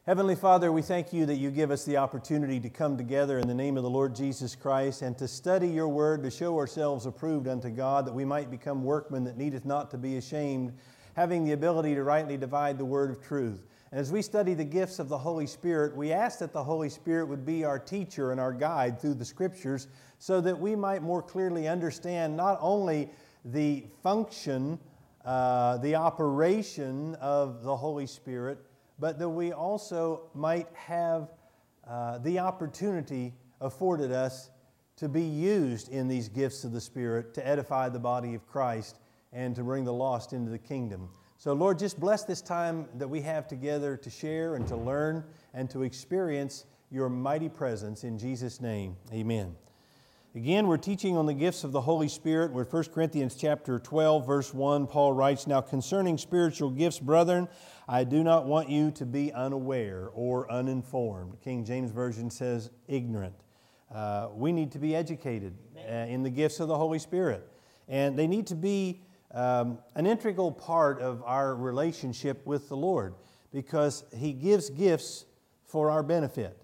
Heavenly Father, we thank you that you give us the opportunity to come together in the name of the Lord Jesus Christ and to study your word, to show ourselves approved unto God, that we might become workmen that needeth not to be ashamed, having the ability to rightly divide the word of truth. And as we study the gifts of the Holy Spirit, we ask that the Holy Spirit would be our teacher and our guide through the Scriptures so that we might more clearly understand not only the function, the operation of the Holy Spirit, but that we also might have the opportunity afforded us to be used in these gifts of the Spirit to edify the body of Christ and to bring the lost into the kingdom. So Lord, just bless this time that we have together to share and to learn and to experience your mighty presence in Jesus' name. Amen. Again, we're teaching on the gifts of the Holy Spirit. We're 1 Corinthians chapter 12, verse 1. Paul writes, "Now concerning spiritual gifts, brethren, I do not want you to be unaware or uninformed." King James Version says ignorant. We need to be educated in the gifts of the Holy Spirit. And they need to be an integral part of our relationship with the Lord because He gives gifts for our benefit.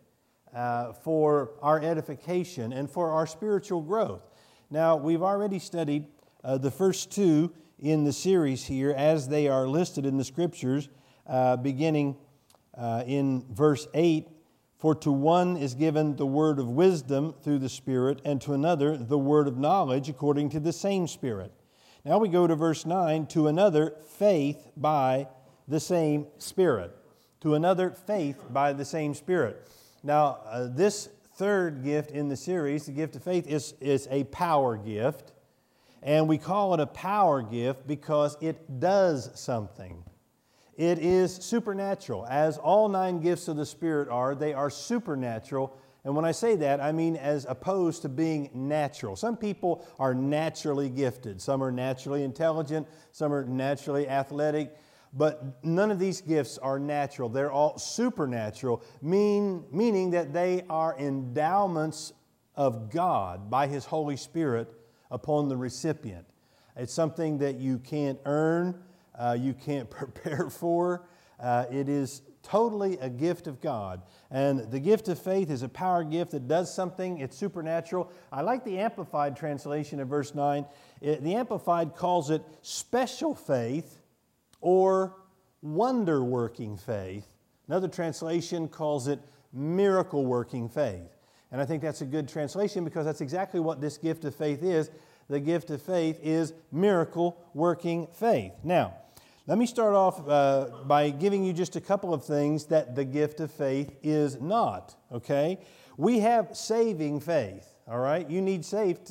For our edification and for our spiritual growth. Now, we've already studied the first two in the series here as they are listed in the Scriptures, beginning in verse 8, "For to one is given the word of wisdom through the Spirit, and to another the word of knowledge according to the same Spirit." Now we go to verse 9, "To another faith by the same Spirit." To another faith by the same Spirit. Now, this third gift in the series, the gift of faith, is a power gift. And we call it a power gift because it does something. It is supernatural. As all 9 gifts of the Spirit are, they are supernatural. And when I say that, I mean as opposed to being natural. Some people are naturally gifted. Some are naturally intelligent. Some are naturally athletic. But none of these gifts are natural. They're all supernatural, meaning that they are endowments of God by His Holy Spirit upon the recipient. It's something that you can't earn, you can't prepare for. It is totally a gift of God. And the gift of faith is a power gift that does something. It's supernatural. I like the Amplified translation of verse 9. The Amplified calls it special faith, or wonder-working faith. Another translation calls it miracle-working faith. And I think that's a good translation because that's exactly what this gift of faith is. The gift of faith is miracle-working faith. Now, let me start off by giving you just a couple of things that the gift of faith is not, okay? We have saving faith, all right? You need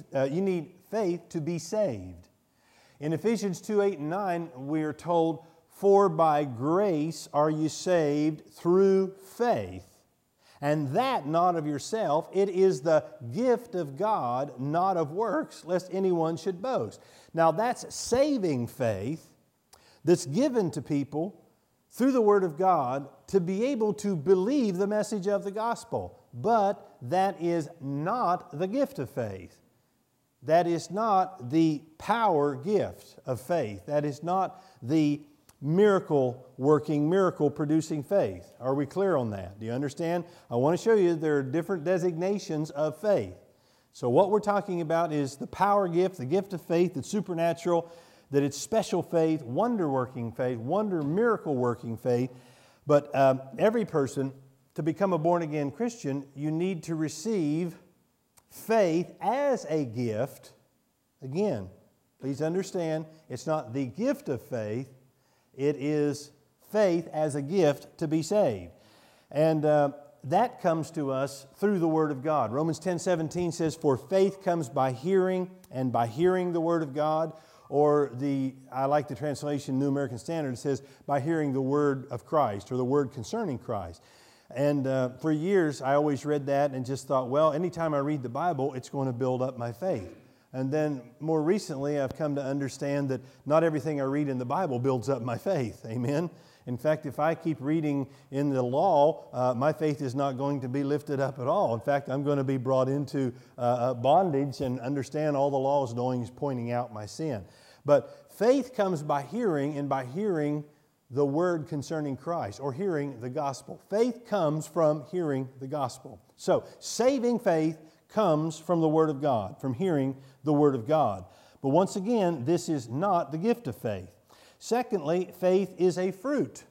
faith to be saved. In Ephesians 2, 8, and 9, we are told, "For by grace are you saved through faith, and that not of yourself, it is the gift of God, not of works, lest anyone should boast." Now that's saving faith that's given to people through the Word of God to be able to believe the message of the gospel. But that is not the gift of faith. That is not the power gift of faith. That is not the miracle-working, miracle-producing faith. Are we clear on that? Do you understand? I want to show you there are different designations of faith. So what we're talking about is the power gift, the gift of faith that's supernatural, that it's special faith, wonder-working faith, miracle-working faith. But every person, to become a born-again Christian, you need to receive faith as a gift. Again, please understand, it's not the gift of faith. It is faith as a gift to be saved. And that comes to us through the Word of God. Romans 10:17 says, "For faith comes by hearing, and by hearing the Word of God." Or I like the translation, New American Standard, it says, "by hearing the Word of Christ," or the Word concerning Christ. And for years, I always read that and just thought, well, anytime I read the Bible, it's going to build up my faith. And then more recently, I've come to understand that not everything I read in the Bible builds up my faith. Amen? In fact, if I keep reading in the law, my faith is not going to be lifted up at all. In fact, I'm going to be brought into bondage and understand all the law is doing is pointing out my sin. But faith comes by hearing, and by hearing the word concerning Christ or hearing the gospel. Faith comes from hearing the gospel. So, saving faith comes from the Word of God, from hearing the Word of God. But once again, this is not the gift of faith. Secondly, faith is a fruit.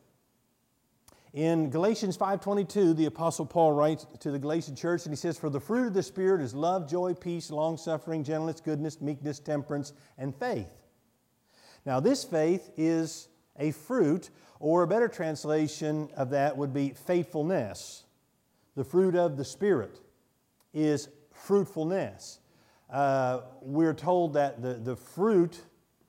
In Galatians 5:22, the Apostle Paul writes to the Galatian church, and he says, "For the fruit of the Spirit is love, joy, peace, long-suffering, gentleness, goodness, meekness, temperance, and faith." Now, this faith is a fruit, or a better translation of that would be faithfulness. The fruit of the Spirit is fruitfulness. We're told that the fruit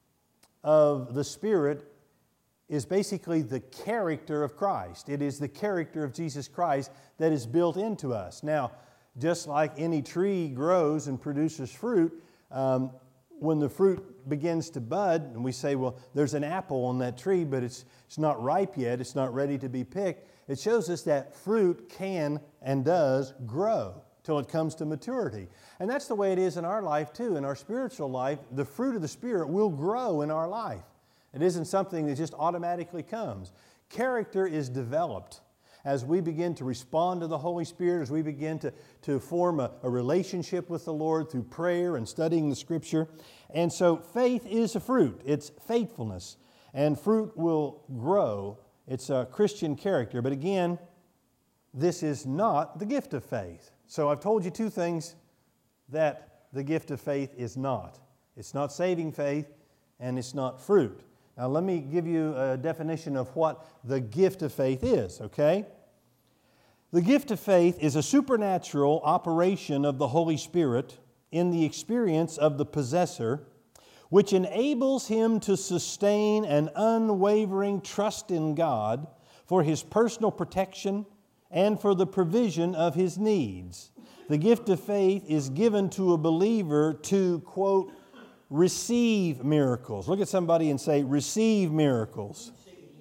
of the Spirit is basically the character of Christ. It is the character of Jesus Christ that is built into us. Now, just like any tree grows and produces fruit, when the fruit begins to bud, and we say, well, there's an apple on that tree, but it's not ripe yet, it's not ready to be picked, it shows us that fruit can and does grow till it comes to maturity. And that's the way it is in our life too. In our spiritual life, the fruit of the Spirit will grow in our life. It isn't something that just automatically comes. Character is developed as we begin to respond to the Holy Spirit, as we begin to form a relationship with the Lord through prayer and studying the Scripture. And so faith is a fruit. It's faithfulness. And fruit will grow. It's a Christian character. But again, this is not the gift of faith. So I've told you two things that the gift of faith is not. It's not saving faith, and it's not fruit. Now let me give you a definition of what the gift of faith is, okay? The gift of faith is a supernatural operation of the Holy Spirit in the experience of the possessor, which enables him to sustain an unwavering trust in God for his personal protection and for the provision of his needs. The gift of faith is given to a believer to, quote, receive miracles. Look at somebody and say, receive miracles.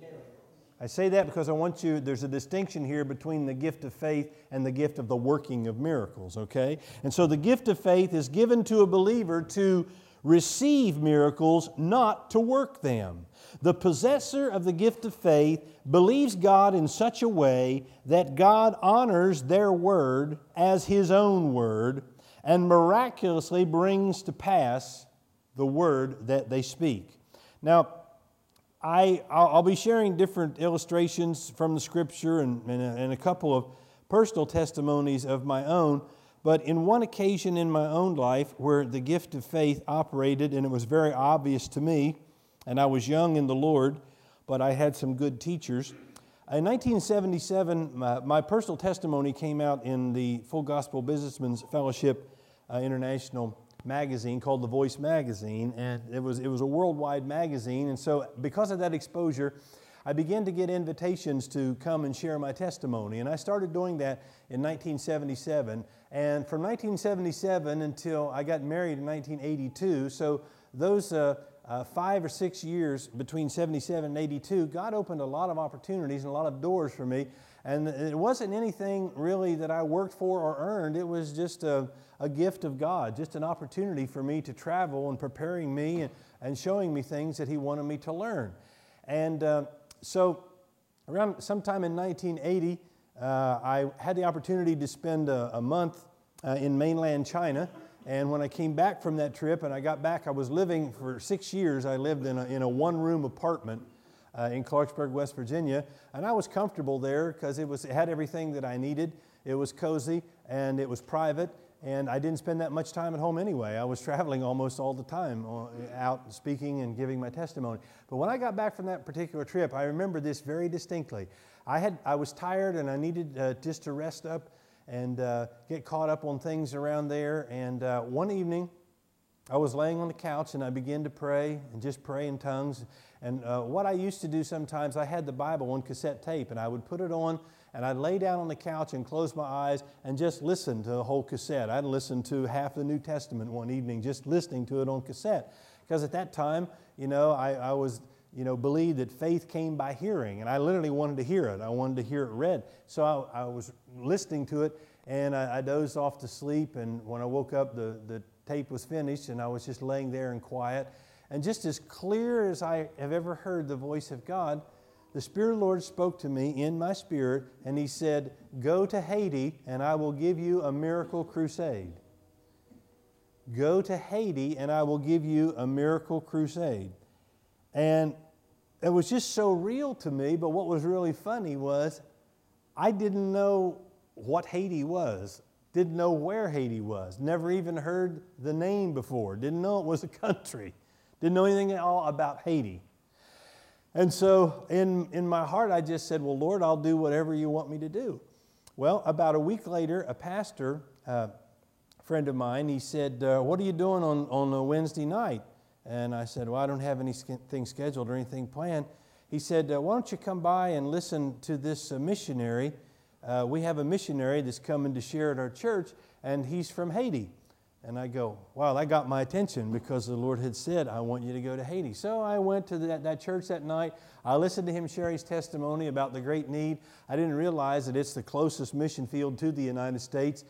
I say that because I want you, there's a distinction here between the gift of faith and the gift of the working of miracles, okay? And so the gift of faith is given to a believer to receive miracles, not to work them. The possessor of the gift of faith believes God in such a way that God honors their word as His own word and miraculously brings to pass the word that they speak. Now, I'll be sharing different illustrations from the Scripture and a couple of personal testimonies of my own. But in one occasion in my own life where the gift of faith operated, and it was very obvious to me, and I was young in the Lord, but I had some good teachers. In 1977, my personal testimony came out in the Full Gospel Businessmen's Fellowship International magazine called The Voice magazine, and it was a worldwide magazine. And so because of that exposure, I began to get invitations to come and share my testimony. And I started doing that in 1977. And from 1977 until I got married in 1982, so those 5 or 6 years between 77 and 82, God opened a lot of opportunities and a lot of doors for me. And it wasn't anything really that I worked for or earned. It was just a gift of God, just an opportunity for me to travel and preparing me and showing me things that He wanted me to learn. And so around sometime in 1980, I had the opportunity to spend a month in mainland China. And when I came back from that trip and I got back, I was living for 6 years. I lived in a one-room apartment in Clarksburg, West Virginia. And I was comfortable there because it had everything that I needed. It was cozy and it was private. And I didn't spend that much time at home anyway. I was traveling almost all the time, out speaking and giving my testimony. But when I got back from that particular trip, I remember this very distinctly. I was tired and I needed just to rest up and get caught up on things around there. And one evening, I was laying on the couch and I began to pray and just pray in tongues. And what I used to do sometimes, I had the Bible on cassette tape and I would put it on and I'd lay down on the couch and close my eyes and just listen to the whole cassette. I'd listen to half the New Testament one evening, just listening to it on cassette. Because at that time, I was, believed that faith came by hearing, and I literally wanted to hear it. I wanted to hear it read. So I was listening to it, and I dozed off to sleep, and when I woke up, the tape was finished, and I was just laying there in quiet. And just as clear as I have ever heard the voice of God, the Spirit of the Lord spoke to me in my spirit, and He said, go to Haiti, and I will give you a miracle crusade. Go to Haiti, and I will give you a miracle crusade. And it was just so real to me, but what was really funny was I didn't know what Haiti was. Didn't know where Haiti was. Never even heard the name before. Didn't know it was a country. Didn't know anything at all about Haiti. And so in my heart, I just said, well, Lord, I'll do whatever you want me to do. Well, about a week later, a pastor, friend of mine, he said, what are you doing on a Wednesday night? And I said, well, I don't have anything scheduled or anything planned. He said, why don't you come by and listen to this missionary? We have a missionary that's coming to share at our church, and he's from Haiti. And I go, wow, that got my attention because the Lord had said, I want you to go to Haiti. So I went to that church that night. I listened to him share his testimony about the great need. I didn't realize that it's the closest mission field to the United States.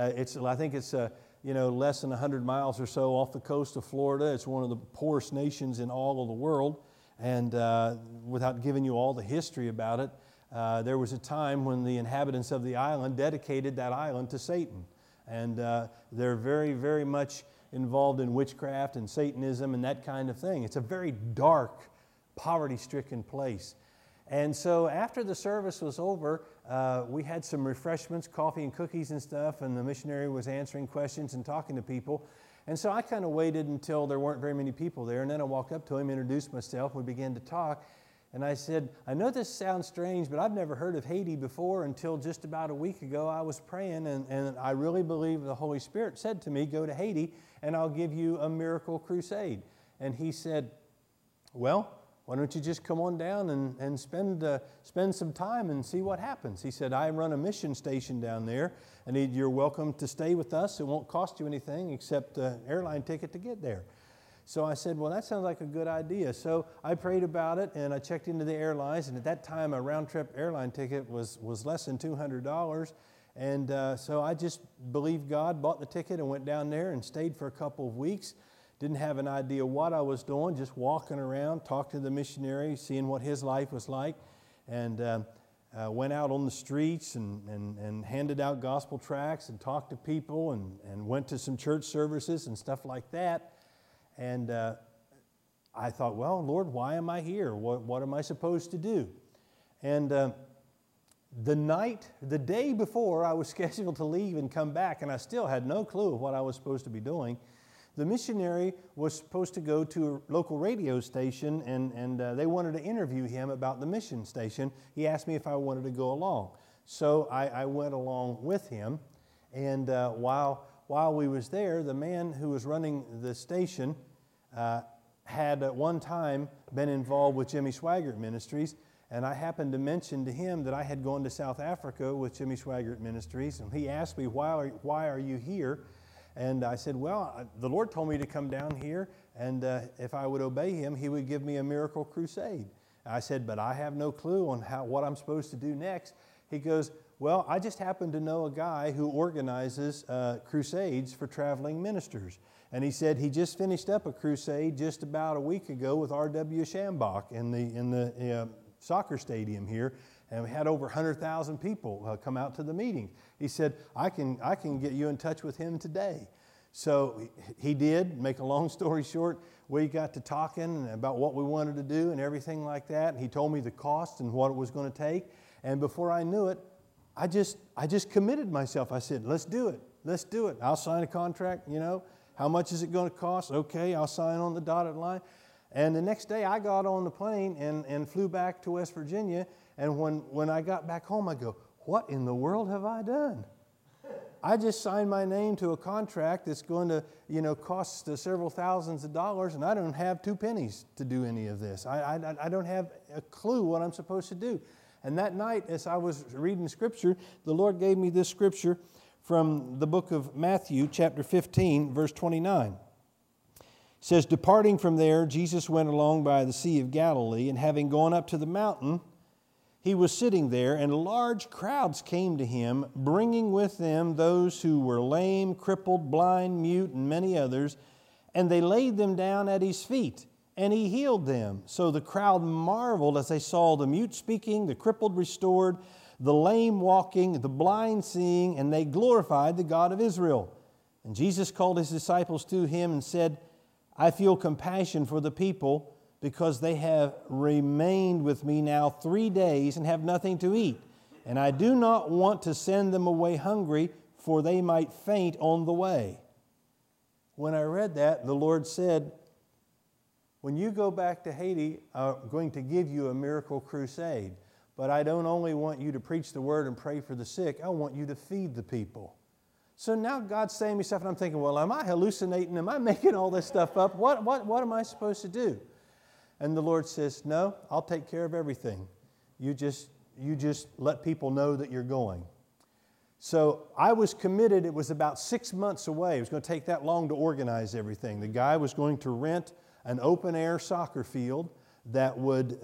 I think it's less than 100 miles or so off the coast of Florida. It's one of the poorest nations in all of the world. And without giving you all the history about it, there was a time when the inhabitants of the island dedicated that island to Satan. And they're very, very much involved in witchcraft and Satanism and that kind of thing. It's a very dark, poverty-stricken place. And so after the service was over, we had some refreshments, coffee and cookies and stuff, and the missionary was answering questions and talking to people. And so I kind of waited until there weren't very many people there, and then I walked up to him, introduced myself, we began to talk. And I said, I know this sounds strange, but I've never heard of Haiti before until just about a week ago. I was praying, and I really believe the Holy Spirit said to me, go to Haiti, and I'll give you a miracle crusade. And he said, well, why don't you just come on down and spend some time and see what happens? He said, I run a mission station down there, and you're welcome to stay with us. It won't cost you anything except an airline ticket to get there. So I said, well, that sounds like a good idea. So I prayed about it, and I checked into the airlines, and at that time, a round-trip airline ticket was less than $200. And so I just believed God, bought the ticket, and went down there and stayed for a couple of weeks. Didn't have an idea what I was doing, just walking around, talked to the missionary, seeing what his life was like, and went out on the streets and handed out gospel tracts and talked to people and went to some church services and stuff like that. And I thought, well, Lord, why am I here? What am I supposed to do? And the day before I was scheduled to leave and come back, and I still had no clue of what I was supposed to be doing, the missionary was supposed to go to a local radio station, and they wanted to interview him about the mission station. He asked me if I wanted to go along. So I went along with him, and while we was there, the man who was running the station had at one time been involved with Jimmy Swaggart Ministries, and I happened to mention to him that I had gone to South Africa with Jimmy Swaggart Ministries, and he asked me, why are you here? And I said, well, the Lord told me to come down here, and if I would obey Him, He would give me a miracle crusade. I said, but I have no clue on what I'm supposed to do next. He goes, well, I just happen to know a guy who organizes crusades for traveling ministers. And he said he just finished up a crusade just about a week ago with R.W. Schambach in the soccer stadium here, and we had over 100,000 people come out to the meeting. He said, I can get you in touch with him today. So he did. Make a long story short, we got to talking about what we wanted to do and everything like that. He told me the cost and what it was going to take. And before I knew it, I just committed myself. I said, let's do it. Let's do it. I'll sign a contract, How much is it going to cost? Okay, I'll sign on the dotted line. And the next day I got on the plane and flew back to West Virginia. And when I got back home, I go, what in the world have I done? I just signed my name to a contract that's going to, cost several thousands of dollars, and I don't have 2 pennies to do any of this. I don't have a clue what I'm supposed to do. And that night, as I was reading Scripture, the Lord gave me this Scripture from the book of Matthew, chapter 15, verse 29. It says, departing from there, Jesus went along by the Sea of Galilee, and having gone up to the mountain, He was sitting there, and large crowds came to Him, bringing with them those who were lame, crippled, blind, mute, and many others, and they laid them down at His feet, and he healed them. So the crowd marveled as they saw the mute speaking, the crippled restored, the lame walking, the blind seeing, and they glorified the God of Israel. And Jesus called his disciples to him and said, I feel compassion for the people because they have remained with me now 3 days and have nothing to eat. And I do not want to send them away hungry, for they might faint on the way. When I read that, the Lord said, when you go back to Haiti, I'm going to give you a miracle crusade. But I don't only want you to preach the word and pray for the sick, I want you to feed the people. So now God's saying me stuff, and I'm thinking, well, am I hallucinating? Am I making all this stuff up? What am I supposed to do? And the Lord says, no, I'll take care of everything. You just let people know that you're going. So I was committed. It was about 6 months away. It was going to take that long to organize everything. The guy was going to rent an open-air soccer field that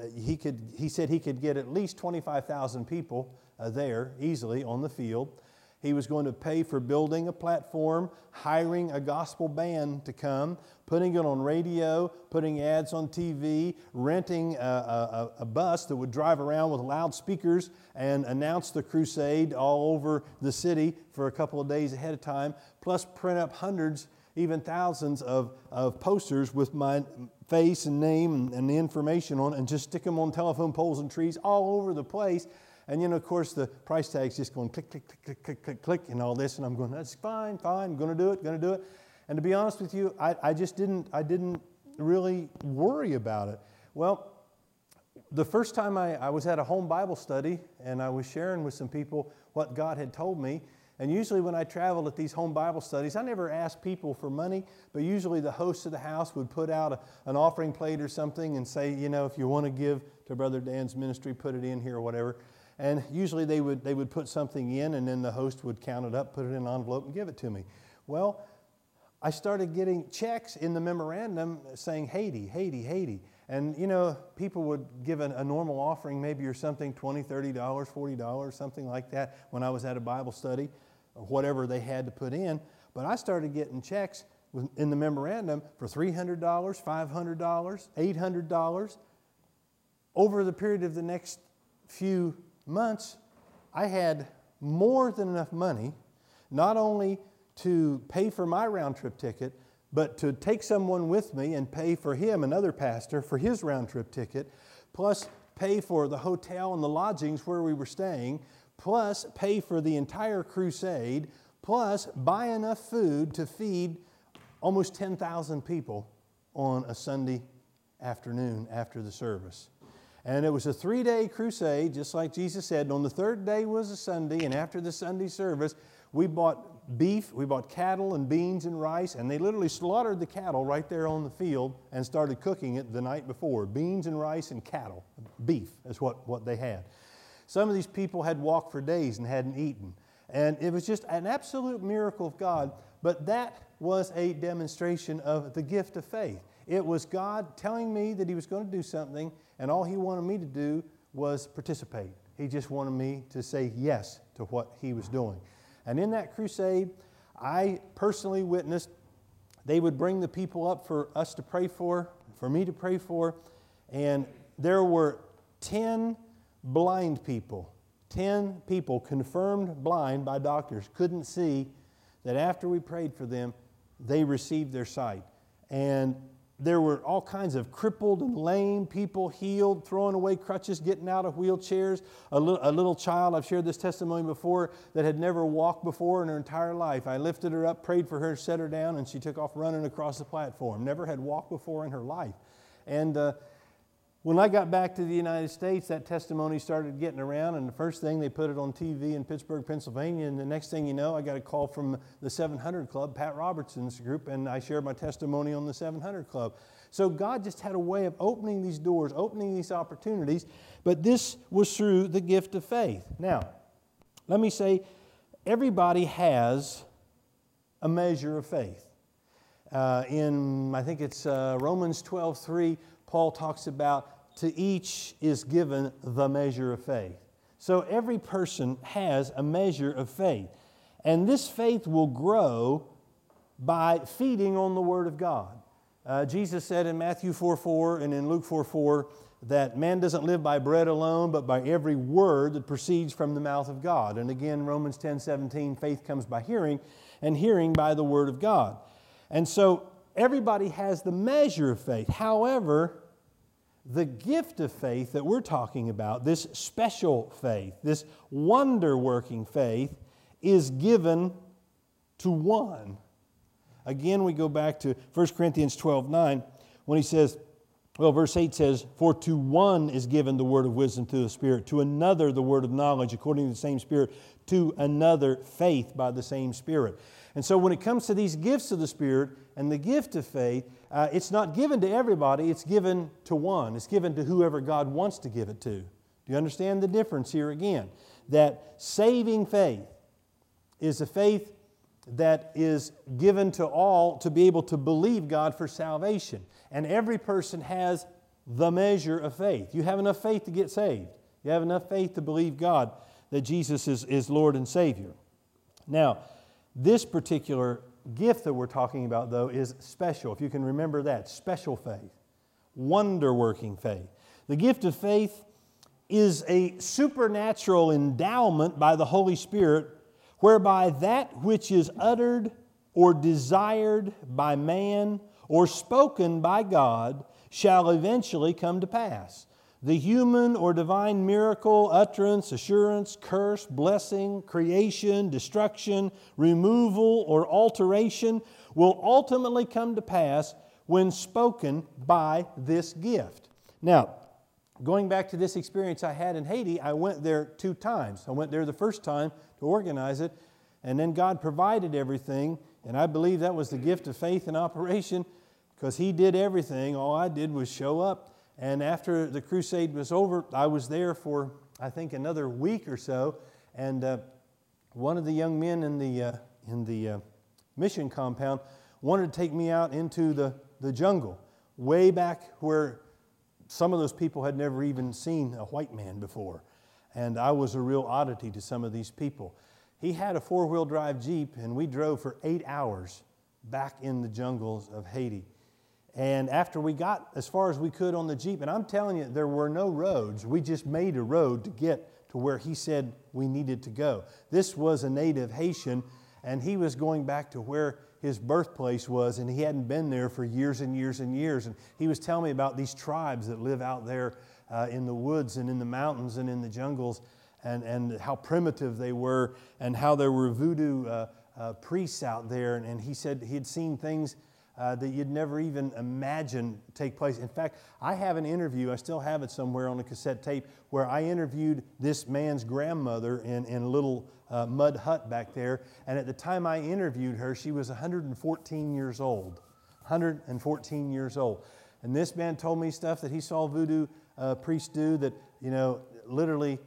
he said he could get at least 25,000 people there easily on the field. He was going to pay for building a platform, hiring a gospel band to come, putting it on radio, putting ads on TV, renting a bus that would drive around with loudspeakers and announce the crusade all over the city for a couple of days ahead of time, plus print up hundreds, even thousands of posters with my face and name and the information on it, and just stick them on telephone poles and trees all over the place. And, of course, the price tag's just going click, click, click, click, click, click, click, and all this. And I'm going, that's fine, I'm going to do it. And to be honest with you, I didn't really worry about it. Well, the first time I was at a home Bible study, and I was sharing with some people what God had told me. And usually when I traveled at these home Bible studies, I never asked people for money, but usually the host of the house would put out an offering plate or something and say, if you want to give to Brother Dan's ministry, put it in here or whatever. And usually they would put something in, and then the host would count it up, put it in an envelope, and give it to me. Well, I started getting checks in the memorandum saying Haiti, Haiti, Haiti. And, people would give a normal offering maybe or something, $20, $30, $40, something like that when I was at a Bible study, or whatever they had to put in. But I started getting checks in the memorandum for $300, $500, $800. Over the period of the next few months, I had more than enough money, not only to pay for my round trip ticket, but to take someone with me and pay for him, another pastor, for his round trip ticket, plus pay for the hotel and the lodgings where we were staying, plus pay for the entire crusade, plus buy enough food to feed almost 10,000 people on a Sunday afternoon after the service. And it was a 3-day crusade, just like Jesus said. And on the third day was a Sunday, and after the Sunday service, we bought beef, we bought cattle and beans and rice, and they literally slaughtered the cattle right there on the field and started cooking it the night before. Beans and rice and cattle. Beef is what they had. Some of these people had walked for days and hadn't eaten. And it was just an absolute miracle of God, but that was a demonstration of the gift of faith. It was God telling me that He was going to do something, and all He wanted me to do was participate. He just wanted me to say yes to what He was doing. And in that crusade, I personally witnessed, they would bring the people up for us to pray for me to pray for, and there were 10 blind people, 10 people confirmed blind by doctors, couldn't see, that after we prayed for them, they received their sight. And there were all kinds of crippled and lame people healed, throwing away crutches, getting out of wheelchairs. A little child, I've shared this testimony before, that had never walked before in her entire life. I lifted her up, prayed for her, set her down, and she took off running across the platform. Never had walked before in her life. And when I got back to the United States, that testimony started getting around, and the first thing they put it on TV in Pittsburgh, Pennsylvania, and the next thing you know, I got a call from the 700 Club, Pat Robertson's group, and I shared my testimony on the 700 Club. So God just had a way of opening these doors, opening these opportunities, but this was through the gift of faith. Now, let me say, everybody has a measure of faith. I think it's Romans 12:3, Paul talks about, to each is given the measure of faith. So every person has a measure of faith. And this faith will grow by feeding on the Word of God. Jesus said in Matthew 4:4 and in Luke 4:4 that man doesn't live by bread alone, but by every word that proceeds from the mouth of God. And again, Romans 10:17, faith comes by hearing, and hearing by the word of God. And so everybody has the measure of faith. However, the gift of faith that we're talking about, this special faith, this wonder-working faith, is given to one. Again, we go back to 1 Corinthians 12:9 when he says, well, verse 8 says, for to one is given the word of wisdom through the Spirit, to another the word of knowledge according to the same Spirit, to another faith by the same Spirit. And so when it comes to these gifts of the Spirit and the gift of faith, it's not given to everybody, it's given to one. It's given to whoever God wants to give it to. Do you understand the difference here again? That saving faith is a faith that is given to all to be able to believe God for salvation. And every person has the measure of faith. You have enough faith to get saved. You have enough faith to believe God that Jesus is Lord and Savior. Now, this particular gift that we're talking about, though, is special. If you can remember that, special faith, wonder-working faith. The gift of faith is a supernatural endowment by the Holy Spirit whereby that which is uttered or desired by man or spoken by God shall eventually come to pass. The human or divine miracle, utterance, assurance, curse, blessing, creation, destruction, removal, or alteration will ultimately come to pass when spoken by this gift. Now, going back to this experience I had in Haiti, I went there 2 times. I went there the first time to organize it, and then God provided everything, and I believe that was the gift of faith in operation because He did everything. All I did was show up. And after the crusade was over, I was there for, I think, another week or so. And one of the young men in the mission compound wanted to take me out into the jungle, way back where some of those people had never even seen a white man before. And I was a real oddity to some of these people. He had a 4-wheel drive Jeep, and we drove for 8 hours back in the jungles of Haiti. And after we got as far as we could on the Jeep, and I'm telling you, there were no roads. We just made a road to get to where he said we needed to go. This was a native Haitian, and he was going back to where his birthplace was, and he hadn't been there for years and years and years. And he was telling me about these tribes that live out there in the woods and in the mountains and in the jungles, and how primitive they were, and how there were voodoo priests out there. And he said he had seen things that you'd never even imagine take place. In fact, I have an interview, I still have it somewhere on a cassette tape, where I interviewed this man's grandmother in a little mud hut back there. And at the time I interviewed her, she was 114 years old. 114 years old. And this man told me stuff that he saw voodoo priests do that, you know, literally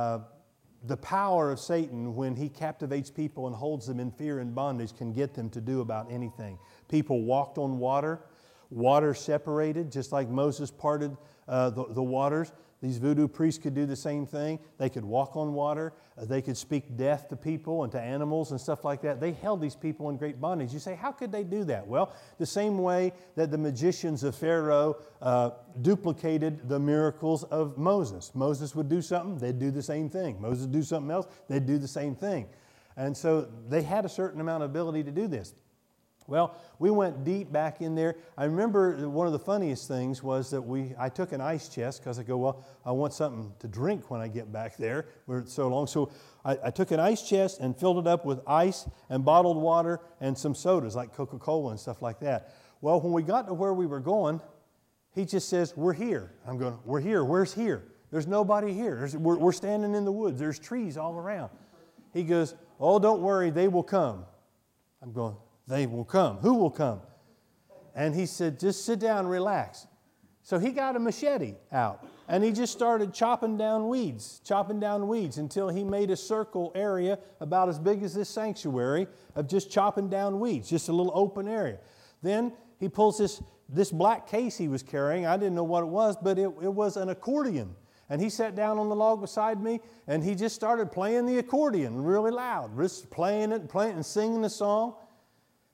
the power of Satan when he captivates people and holds them in fear and bondage can get them to do about anything. People walked on water. Water separated, just like Moses parted the waters. These voodoo priests could do the same thing. They could walk on water. They could speak death to people and to animals and stuff like that. They held these people in great bondage. You say, how could they do that? Well, the same way that the magicians of Pharaoh duplicated the miracles of Moses. Moses would do something, they'd do the same thing. Moses would do something else, they'd do the same thing. And so they had a certain amount of ability to do this. Well, we went deep back in there. I remember one of the funniest things was that I took an ice chest because I go, well, I want something to drink when I get back there. We're so long. So I took an ice chest and filled it up with ice and bottled water and some sodas like Coca-Cola and stuff like that. Well, when we got to where we were going, he just says, we're here. I'm going, we're here. Where's here? There's nobody here. We're standing in the woods. There's trees all around. He goes, oh, don't worry. They will come. I'm going, they will come. Who will come? And he said, just sit down and relax. So he got a machete out and he just started chopping down weeds until he made a circle area about as big as this sanctuary of just chopping down weeds, just a little open area. Then he pulls this black case he was carrying. I didn't know what it was, but it was an accordion. And he sat down on the log beside me and he just started playing the accordion really loud, just playing it and singing the song.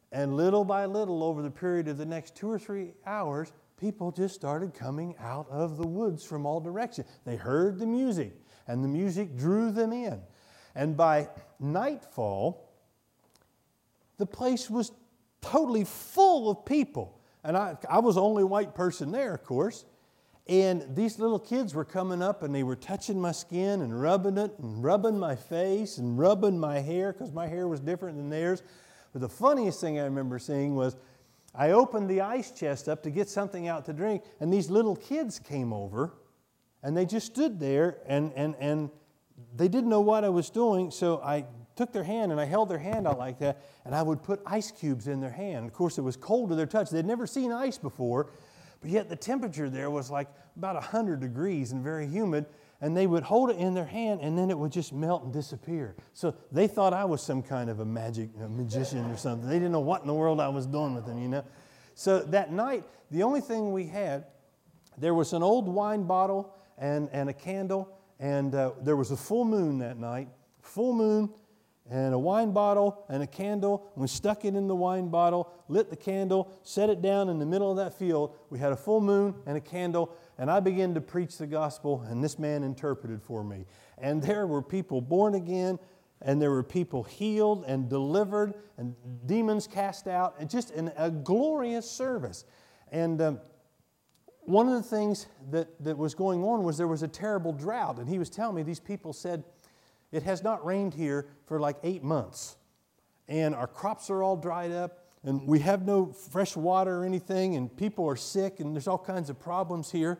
And little by little, over the period of the next 2 or 3 hours, people just started coming out of the woods from all directions. They heard the music, and the music drew them in. And by nightfall, the place was totally full of people. And I was the only white person there, of course. And these little kids were coming up and they were touching my skin and rubbing it and rubbing my face and rubbing my hair because my hair was different than theirs. But the funniest thing I remember seeing was I opened the ice chest up to get something out to drink, and these little kids came over and they just stood there and they didn't know what I was doing, so I took their hand and I held their hand out like that, and I would put ice cubes in their hand. Of course, it was cold to their touch. They'd never seen ice before, but yet the temperature there was like about 100 degrees and very humid, and they would hold it in their hand and then it would just melt and disappear. So they thought I was some kind of a magician or something. They didn't know what in the world I was doing with them, you know. So that night, the only thing we had, there was an old wine bottle and a candle, and there was a full moon that night. Full moon, and a wine bottle and a candle. We stuck it in the wine bottle, lit the candle, set it down in the middle of that field. We had a full moon and a candle, and I began to preach the gospel, and this man interpreted for me. And there were people born again, and there were people healed and delivered, and demons cast out, and just a glorious service. And one of the things that was going on was there was a terrible drought, and he was telling me these people said, it has not rained here for like 8 months. And our crops are all dried up, and we have no fresh water or anything, and people are sick, and there's all kinds of problems here.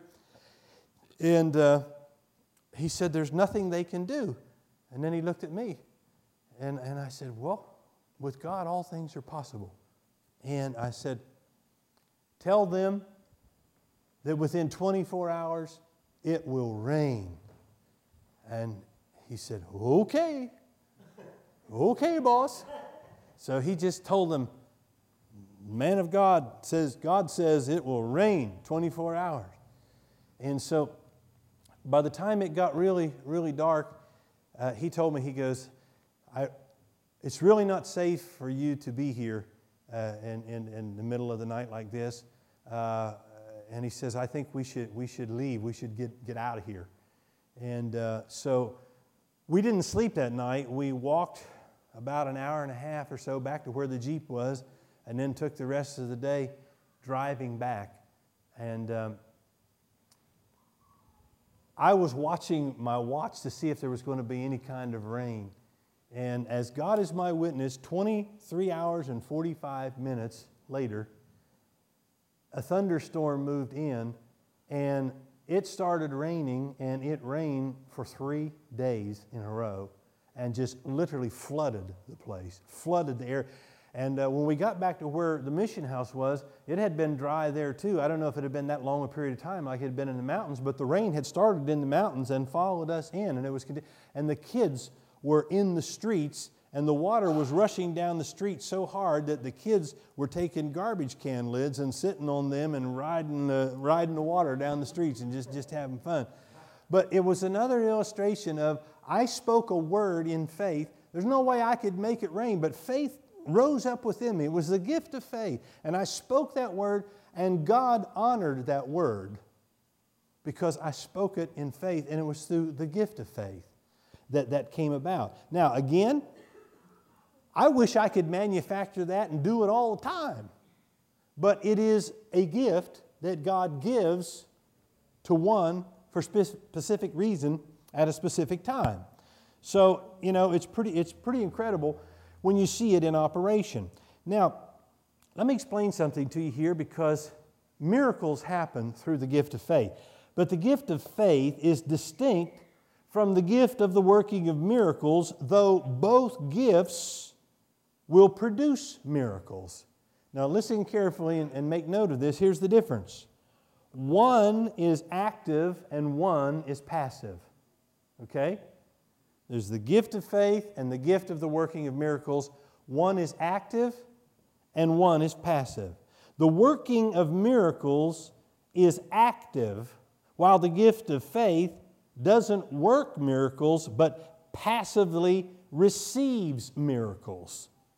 And he said, there's nothing they can do. And then he looked at me, and I said, well, with God, all things are possible. And I said, tell them that within 24 hours, it will rain. And he said, okay, boss. So he just told them, man of God says it will rain 24 hours. And so by the time it got really, really dark, he told me, he goes, it's really not safe for you to be here in the middle of the night like this. And he says, I think we should leave. We should get out of here. And so we didn't sleep that night. We walked about an hour and a half or so back to where the Jeep was, and then took the rest of the day driving back. And I was watching my watch to see if there was going to be any kind of rain. And as God is my witness, 23 hours and 45 minutes later, a thunderstorm moved in, and it started raining, and it rained for 3 days in a row and just literally flooded the place, flooded the air. And when we got back to where the mission house was, it had been dry there too. I don't know if it had been that long a period of time like it had been in the mountains, but the rain had started in the mountains and followed us in, and the kids were in the streets, and the water was rushing down the street so hard that the kids were taking garbage can lids and sitting on them and riding the water down the streets and just having fun. But it was another illustration of I spoke a word in faith. There's no way I could make it rain, but faith rose up within me. It was the gift of faith. And I spoke that word, and God honored that word because I spoke it in faith, and it was through the gift of faith that came about. Now, again, I wish I could manufacture that and do it all the time. But it is a gift that God gives to one for specific reason at a specific time. So, it's pretty incredible when you see it in operation. Now, let me explain something to you here, because miracles happen through the gift of faith. But the gift of faith is distinct from the gift of the working of miracles, though both gifts will produce miracles. Now listen carefully and make note of this. Here's the difference. One is active and one is passive. Okay? There's the gift of faith and the gift of the working of miracles. One is active and one is passive. The working of miracles is active, while the gift of faith doesn't work miracles but passively receives miracles.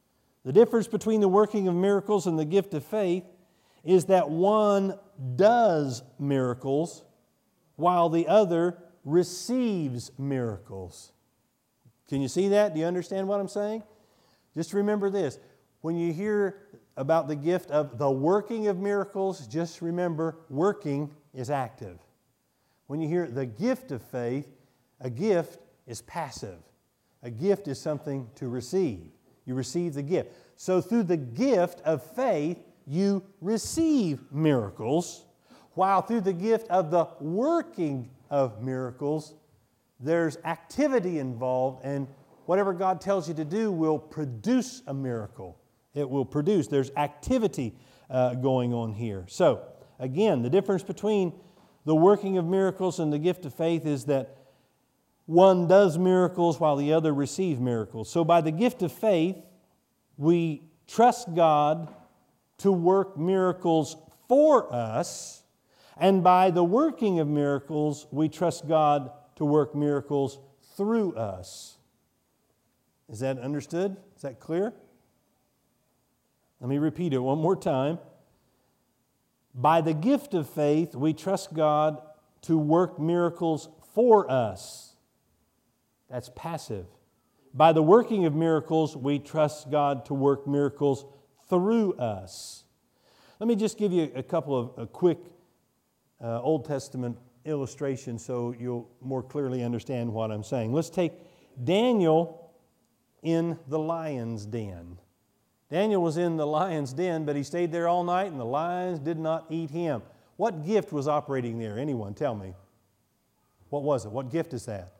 The difference between the working of miracles and the gift of faith is that one does miracles while the other receives miracles. Can you see that? Do you understand what I'm saying? Just remember this. When you hear about the gift of the working of miracles, just remember working is active. When you hear the gift of faith, a gift is passive. A gift is something to receive. You receive the gift. So through the gift of faith, you receive miracles, while through the gift of the working of miracles, there's activity involved, and whatever God tells you to do will produce a miracle. It will produce. There's activity going on here. So, again, the difference between the working of miracles and the gift of faith is that one does miracles while the other receives miracles. So by the gift of faith, we trust God to work miracles for us, and by the working of miracles, we trust God to work miracles through us. Is that understood? Is that clear? Let me repeat it one more time. By the gift of faith, we trust God to work miracles for us. That's passive. By the working of miracles, we trust God to work miracles through us. Let me just give you a couple of quick Old Testament illustrations so you'll more clearly understand what I'm saying. Let's take Daniel in the lion's den. Daniel was in the lion's den, but he stayed there all night and the lions did not eat him. What gift was operating there? Anyone, tell me. What was it? What gift is that?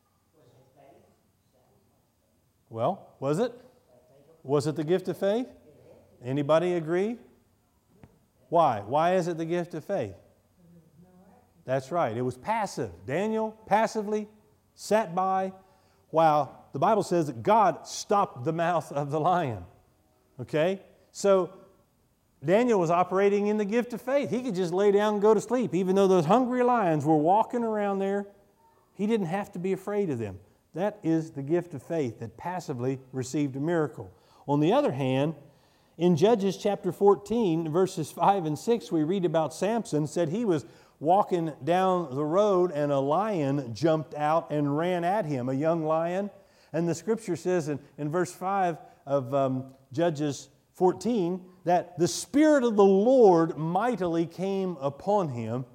Well, was it? Was it the gift of faith? Anybody agree? Why? Why is it the gift of faith? That's right. It was passive. Daniel passively sat by while the Bible says that God stopped the mouth of the lion. Okay? So Daniel was operating in the gift of faith. He could just lay down and go to sleep. Even though those hungry lions were walking around there, he didn't have to be afraid of them. That is the gift of faith that passively received a miracle. On the other hand, in Judges chapter 14, verses 5 and 6, we read about Samson. Said he was walking down the road and a lion jumped out and ran at him, a young lion. And the Scripture says in verse 5 of Judges 14 that the Spirit of the Lord mightily came upon him,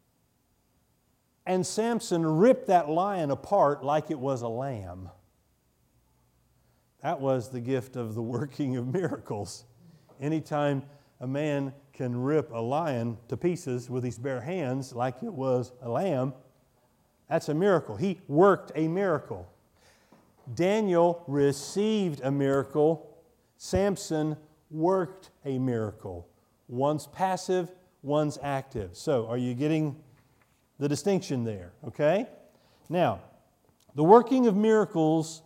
and Samson ripped that lion apart like it was a lamb. That was the gift of the working of miracles. Anytime a man can rip a lion to pieces with his bare hands like it was a lamb, that's a miracle. He worked a miracle. Daniel received a miracle. Samson worked a miracle. One's passive, one's active. So, are you getting the distinction there? Okay? Now, the working of miracles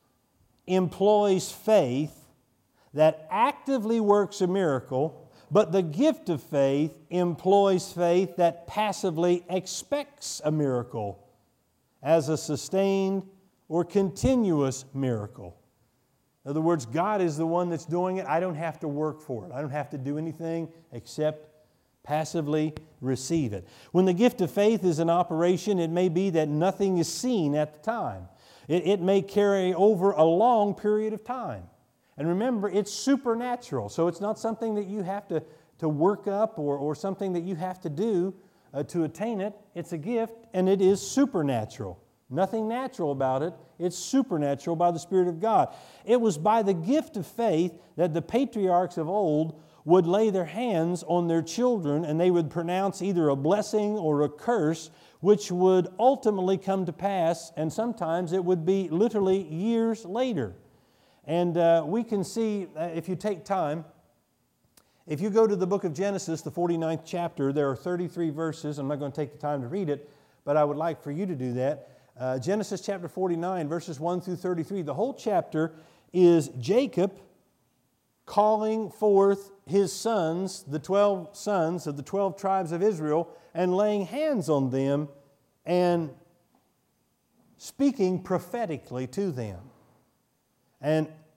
employs faith that actively works a miracle, but the gift of faith employs faith that passively expects a miracle as a sustained or continuous miracle. In other words, God is the one that's doing it. I don't have to work for it. I don't have to do anything except passively receive it. When the gift of faith is in operation, it may be that nothing is seen at the time. It may carry over a long period of time. And remember, it's supernatural, so it's not something that you have to work up or something that you have to do to attain it. It's a gift, and it is supernatural. Nothing natural about it. It's supernatural by the Spirit of God. It was by the gift of faith that the patriarchs of old would lay their hands on their children and they would pronounce either a blessing or a curse, which would ultimately come to pass, and sometimes it would be literally years later. And we can see, if you take time, if you go to the book of Genesis, the 49th chapter, there are 33 verses. I'm not going to take the time to read it, but I would like for you to do that. Genesis chapter 49, verses 1 through 33. The whole chapter is Jacob calling forth his sons, the 12 sons of the 12 tribes of Israel, and laying hands on them and speaking prophetically to them. And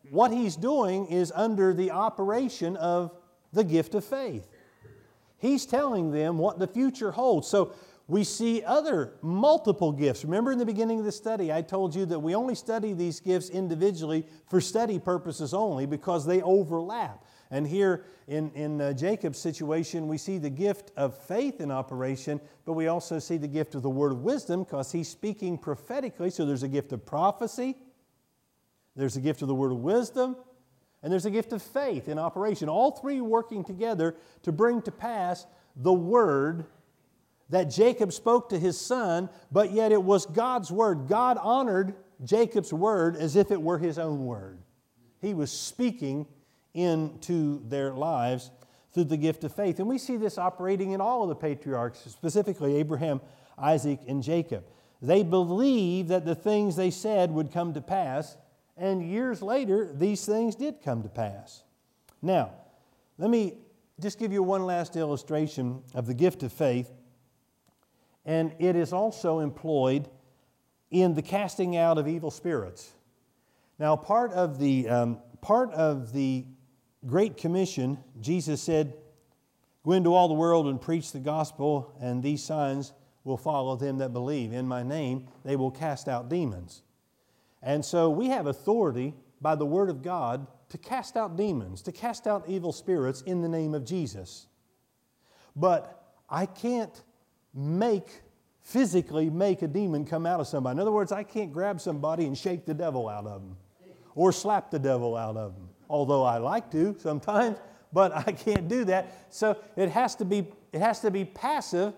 what he's doing is under the operation of the gift of faith. He's telling them what the future holds. So we see other multiple gifts. Remember in the beginning of the study, I told you that we only study these gifts individually for study purposes only because they overlap. And here in Jacob's situation, we see the gift of faith in operation, but we also see the gift of the word of wisdom because he's speaking prophetically. So there's a gift of prophecy, there's a gift of the word of wisdom, and there's a gift of faith in operation. All three working together to bring to pass the word that Jacob spoke to his son, but yet it was God's word. God honored Jacob's word as if it were his own word. He was speaking into their lives through the gift of faith. And we see this operating in all of the patriarchs, specifically Abraham, Isaac, and Jacob. They believed that the things they said would come to pass, and years later, these things did come to pass. Now, let me just give you one last illustration of the gift of faith. And it is also employed in the casting out of evil spirits. Now, part of the Great Commission, Jesus said, "Go into all the world and preach the gospel, and these signs will follow them that believe. In my name, they will cast out demons." And so we have authority by the Word of God to cast out demons, to cast out evil spirits in the name of Jesus. But I can't physically make a demon come out of somebody. In other words, I can't grab somebody and shake the devil out of them or slap the devil out of them, although I like to sometimes, but I can't do that. So it has to be passive,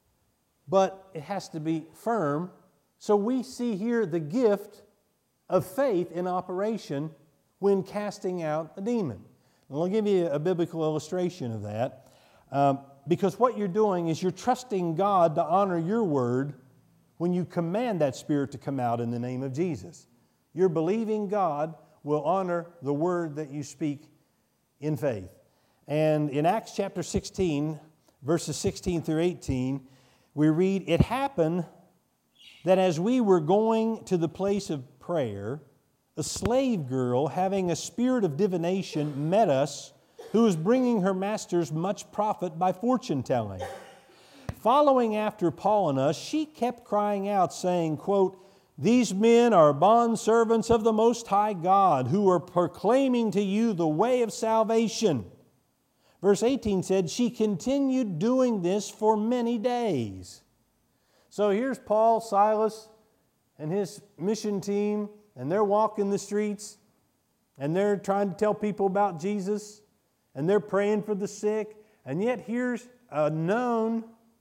but it has to be firm. So we see here the gift of faith in operation when casting out a demon. And I'll give you a biblical illustration of that. Because what you're doing is you're trusting God to honor your word when you command that spirit to come out in the name of Jesus. You're believing God will honor the word that you speak in faith. And in Acts chapter 16, verses 16 through 18, we read, "It happened that as we were going to the place of prayer, a slave girl having a spirit of divination met us, who was bringing her masters much profit by fortune-telling. Following after Paul and us, she kept crying out, saying, quote, 'These men are bondservants of the Most High God, who are proclaiming to you the way of salvation.' Verse 18 said, 'She continued doing this for many days.'" So here's Paul, Silas, and his mission team, and they're walking the streets, and they're trying to tell people about Jesus, and they're praying for the sick, and yet here's a known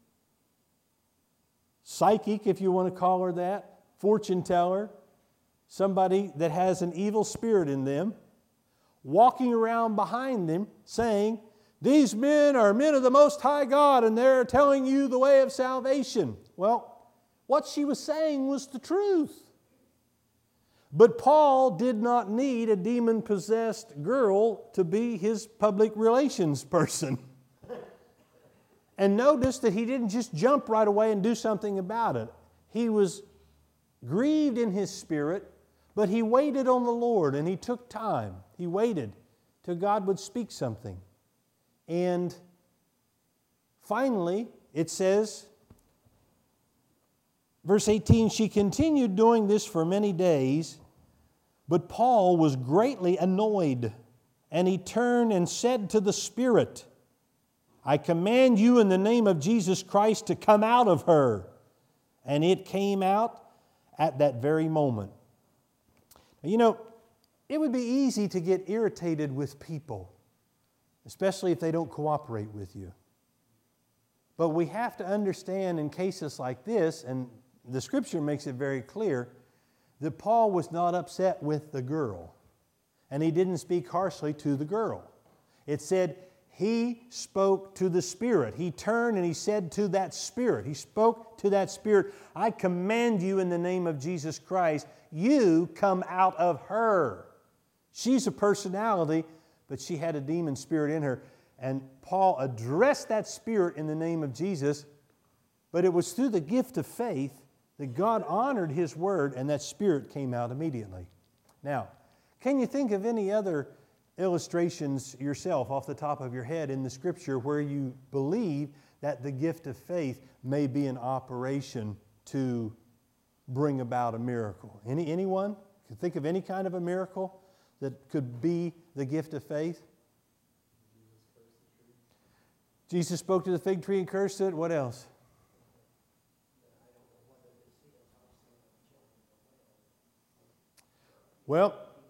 psychic, if you want to call her that, fortune teller, somebody that has an evil spirit in them, walking around behind them saying, "These men are men of the Most High God, and they're telling you the way of salvation." Well, what she was saying was the truth. But Paul did not need a demon-possessed girl to be his public relations person. And notice that he didn't just jump right away and do something about it. He was grieved in his spirit, but he waited on the Lord and he took time. He waited till God would speak something. And finally, it says, verse 18, "She continued doing this for many days, but Paul was greatly annoyed, and he turned and said to the spirit, 'I command you in the name of Jesus Christ to come out of her.' And it came out at that very moment." You know, it would be easy to get irritated with people, especially if they don't cooperate with you. But we have to understand in cases like this, and the Scripture makes it very clear, that Paul was not upset with the girl, and he didn't speak harshly to the girl. It said he spoke to the spirit. He turned and he said to that spirit, he spoke to that spirit, "I command you in the name of Jesus Christ, you come out of her." She's a personality, but she had a demon spirit in her. And Paul addressed that spirit in the name of Jesus, but it was through the gift of faith that God honored His word, and that spirit came out immediately. Now, Can you think of any other illustrations yourself off the top of your head in the Scripture where you believe that the gift of faith may be in operation to bring about a miracle? Anyone? Can you think of any kind of a miracle that could be the gift of faith? Jesus spoke to the fig tree and cursed it. What else? Well,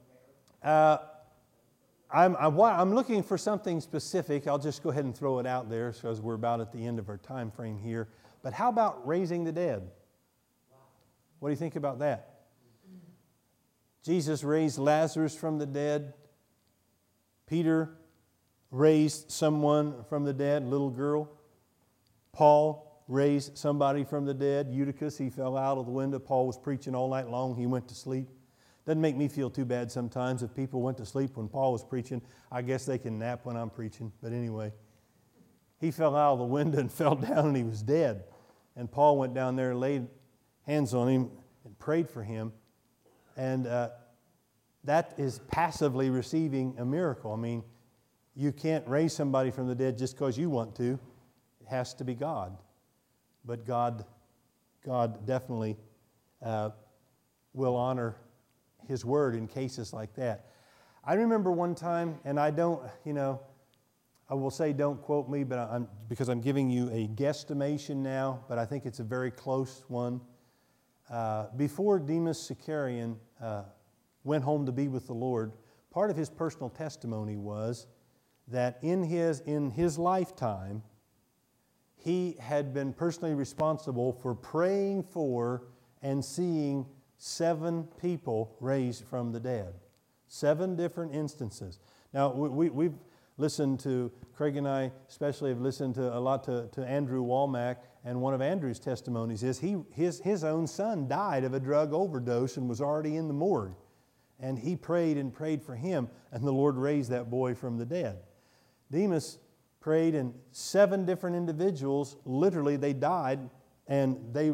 I'm looking for something specific. I'll just go ahead and throw it out there because we're about at the end of our time frame here. But how about raising the dead? What do you think about that? Jesus raised Lazarus from the dead. Peter raised someone from the dead, a little girl. Paul raised somebody from the dead. Eutychus, he fell out of the window. Paul was preaching all night long. He went to sleep. Doesn't make me feel too bad sometimes if people went to sleep when Paul was preaching. I guess they can nap when I'm preaching. But anyway, he fell out of the window and fell down and he was dead. And Paul went down there and laid hands on him and prayed for him. And that is passively receiving a miracle. I mean, you can't raise somebody from the dead just because you want to. It has to be God. But God definitely will honor His word in cases like that. I remember one time, and I will say don't quote me, but because I'm giving you a guesstimation now, but I think it's a very close one. Before Demas Sakarian went home to be with the Lord, part of his personal testimony was that in his lifetime, he had been personally responsible for praying for and seeing 7 people raised from the dead. 7 different instances. Now, we've listened to, Craig and I especially have listened a lot to Andrew Womack, and one of Andrew's testimonies is his own son died of a drug overdose and was already in the morgue. And he prayed and prayed for him, and the Lord raised that boy from the dead. Demas prayed, and 7 different individuals, literally they died, and they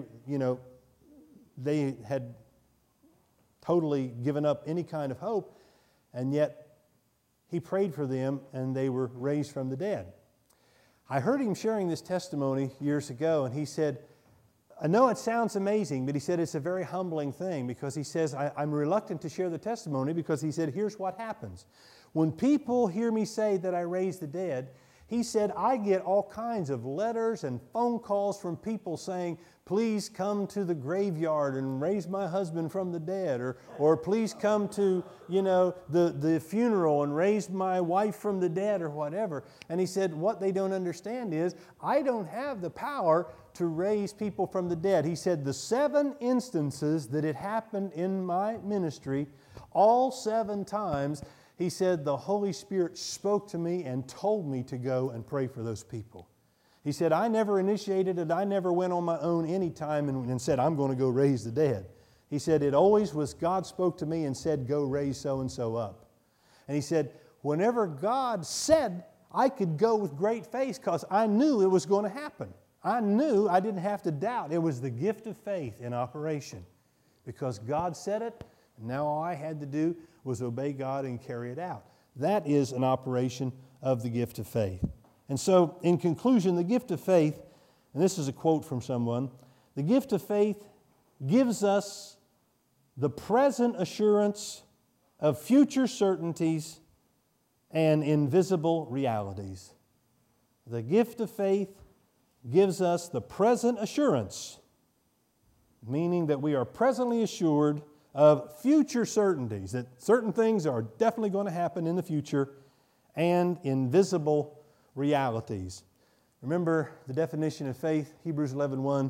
had totally given up any kind of hope, and yet he prayed for them and they were raised from the dead. I heard him sharing this testimony years ago, and he said, I know it sounds amazing, but he said it's a very humbling thing, because he says, I'm reluctant to share the testimony because he said, here's what happens. When people hear me say that I raised the dead, he said, I get all kinds of letters and phone calls from people saying, please come to the graveyard and raise my husband from the dead, or please come to, the funeral and raise my wife from the dead, or whatever. And he said, what they don't understand is, I don't have the power to raise people from the dead. He said, the 7 instances that it happened in my ministry, all 7 times, he said, the Holy Spirit spoke to me and told me to go and pray for those people. He said, I never initiated it. I never went on my own any time and said, I'm going to go raise the dead. He said, it always was God spoke to me and said, go raise so-and-so up. And he said, whenever God said, I could go with great faith because I knew it was going to happen. I knew I didn't have to doubt. It was the gift of faith in operation. Because God said it, and now all I had to do was obey God and carry it out. That is an operation of the gift of faith. And so, in conclusion, the gift of faith, and this is a quote from someone, the gift of faith gives us the present assurance of future certainties and invisible realities. The gift of faith gives us the present assurance, meaning that we are presently assured of future certainties, that certain things are definitely going to happen in the future, and invisible realities. Remember the definition of faith, Hebrews 11:1.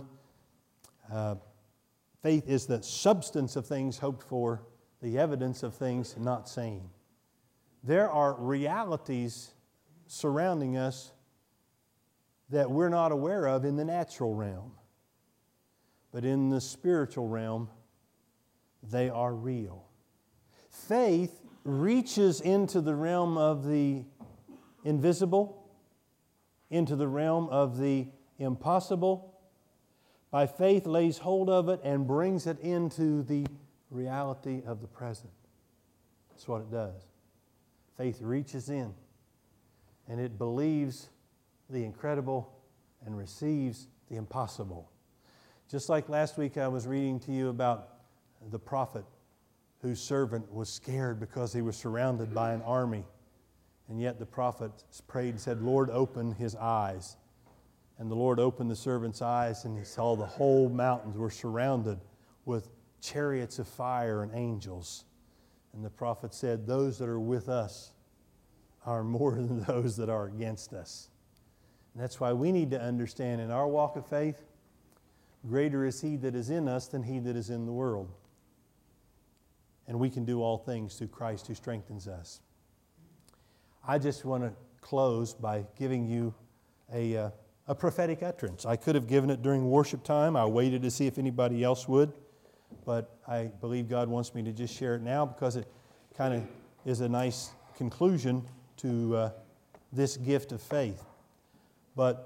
Faith is the substance of things hoped for, the evidence of things not seen. There are realities surrounding us that we're not aware of in the natural realm. But in the spiritual realm, they are real. Faith reaches into the realm of the invisible, into the realm of the impossible. By faith lays hold of it and brings it into the reality of the present. That's what it does. Faith reaches in, and it believes the incredible and receives the impossible. Just like last week I was reading to you about the prophet whose servant was scared because he was surrounded by an army. And yet the prophet prayed and said, Lord, open his eyes. And the Lord opened the servant's eyes, and he saw the whole mountains were surrounded with chariots of fire and angels. And the prophet said, those that are with us are more than those that are against us. And that's why we need to understand in our walk of faith, greater is He that is in us than he that is in the world. And we can do all things through Christ who strengthens us. I just want to close by giving you a prophetic utterance. I could have given it during worship time. I waited to see if anybody else would. But I believe God wants me to just share it now because it kind of is a nice conclusion to this gift of faith. But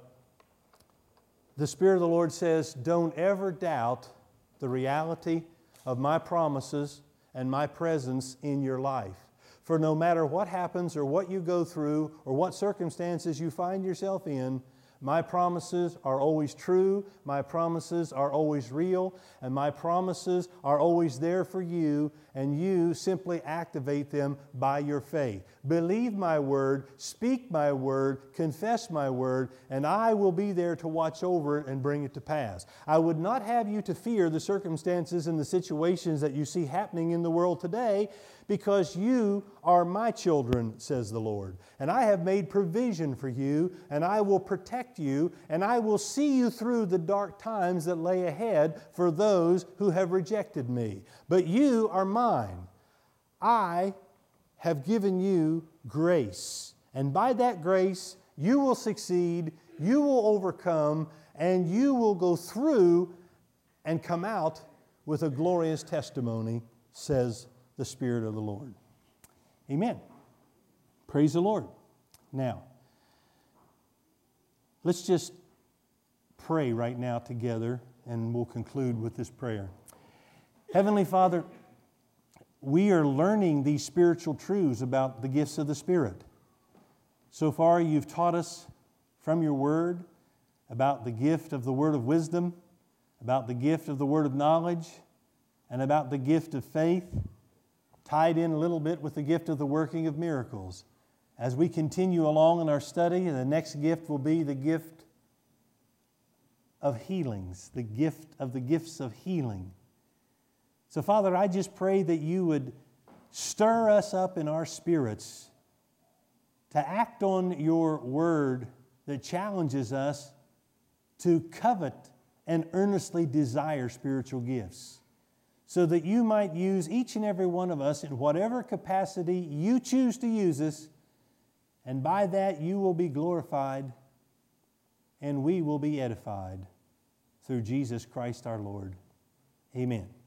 the Spirit of the Lord says, don't ever doubt the reality of my promises and my presence in your life. For no matter what happens or what you go through or what circumstances you find yourself in, my promises are always true, my promises are always real, and my promises are always there for you, and you simply activate them by your faith. Believe my word, speak my word, confess my word, and I will be there to watch over it and bring it to pass. I would not have you to fear the circumstances and the situations that you see happening in the world today, because you are my children, says the Lord. And I have made provision for you, and I will protect you, and I will see you through the dark times that lay ahead for those who have rejected me. But you are mine. I have given you grace. And by that grace, you will succeed, you will overcome, and you will go through and come out with a glorious testimony, says the Spirit of the Lord. Amen. Praise the Lord. Now, let's just pray right now together, and we'll conclude with this prayer. Heavenly Father, we are learning these spiritual truths about the gifts of the Spirit. So far, you've taught us from your Word about the gift of the word of wisdom, about the gift of the word of knowledge, and about the gift of faith, tied in a little bit with the gift of the working of miracles. As we continue along in our study, the next gift will be the gift of healings, the gift of the gifts of healing. So, Father, I just pray that you would stir us up in our spirits to act on your word that challenges us to covet and earnestly desire spiritual gifts, so that you might use each and every one of us in whatever capacity you choose to use us, and by that you will be glorified and we will be edified through Jesus Christ our Lord. Amen.